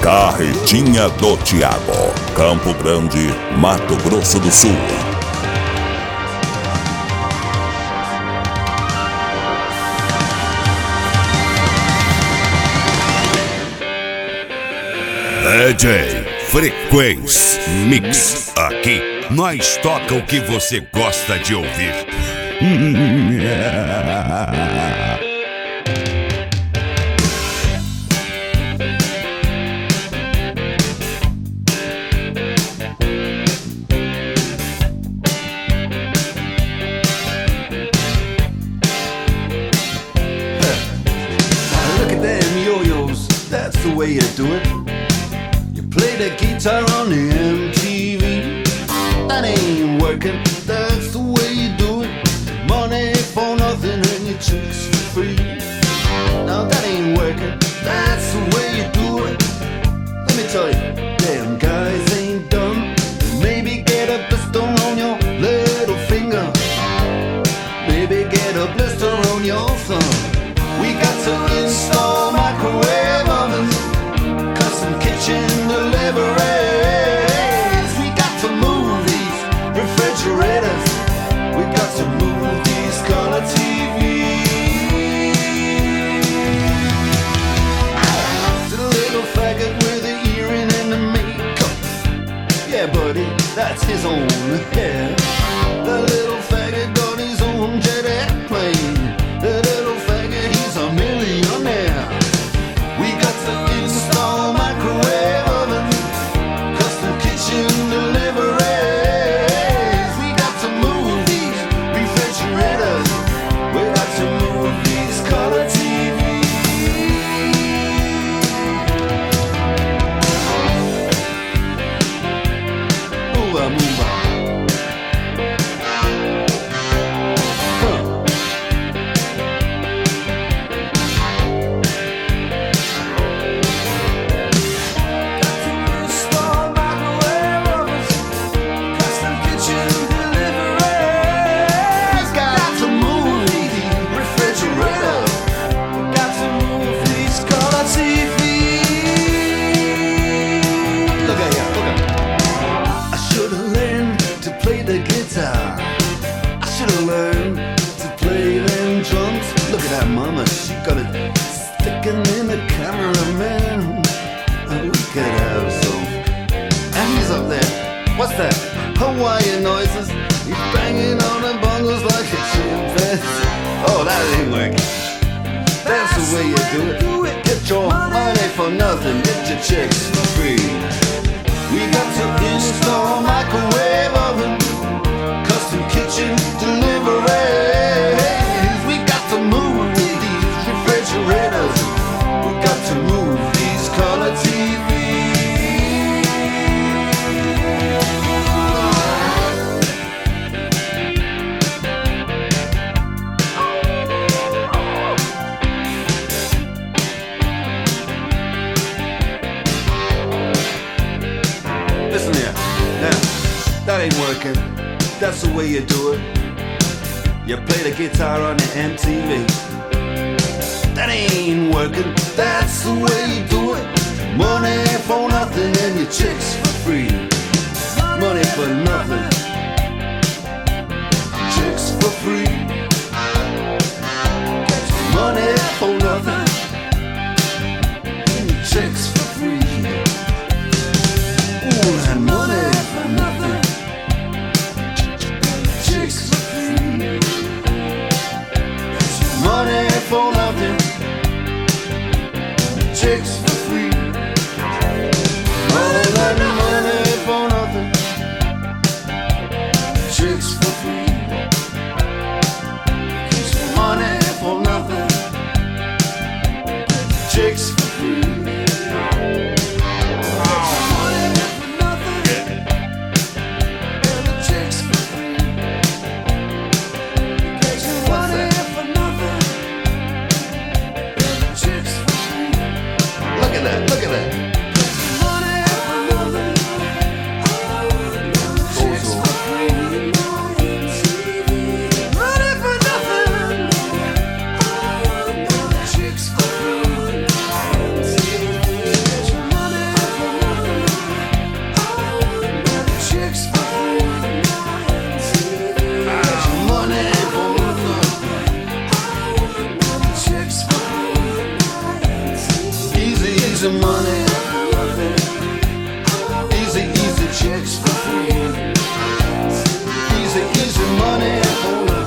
Carretinha do Thiago, Campo Grande, Mato Grosso do Sul. DJ Frequência Mix. Aqui nós toca o que você gosta de ouvir. Look at them yo-yos, that's the way you do it. You play the guitar on the MTV. That ain't working, that's the way you do it. Money for nothing and your chicks for free. Now that ain't working, that's the way you do it. Let me tell you, damn guys ain't dumb. Maybe get a blister on your little finger. Maybe get a blister on your thumb. We got to install microwave ovens, custom kitchen deliveries. We got to move these refrigerators. We got to move these color TVs. To the little faggot with the earring and the makeup. Yeah, buddy, that's his own hair. The little faggot got his own jet airplane. The little faggot, he's a millionaire. We got to install microwave oven, custom kitchen deliveries. We got to move these refrigerators. We got to move these color TVs. Move on, move on. What's that? Hawaiian noises. He's banging on the bongos like a chimpanzee. Oh, that ain't working. That's the way you do it. Get your money for nothing. Get your chicks for free. We got to install microwave oven, custom kitchen deliveries. We got to move these refrigerators. We got to move these color TVs. That ain't working, that's the way you do it. You play the guitar on the MTV. That ain't working, that's the way you do it. Money for nothing and your chicks for free. Money for nothing, chicks for free. Money for nothing, and your chicks for free. Ooh, and money for nothing. Money for nothing, chicks for free. All that money for nothing, chicks for free. Money for nothing, chicks for free. Look at that. easy money. Easy, easy checks for free. Easy, easy money.